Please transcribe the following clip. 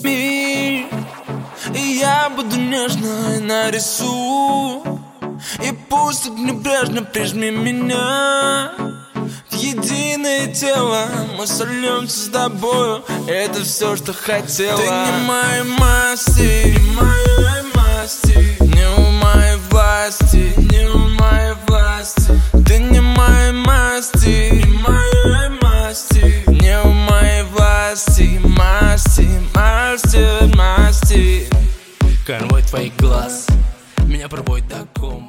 мир. И я буду нежно и нарисую, и пусть так небрежно прижми меня в единое тело. Мы сольемся с тобою, это все, что хотела. Ты не моей масти, не моей масти, не у моей власти, не у моей власти. Ты не моей масти, не моей масти, не у моей власти. Масти, масти, масти. Конвой твоих глаз меня проводит до кома.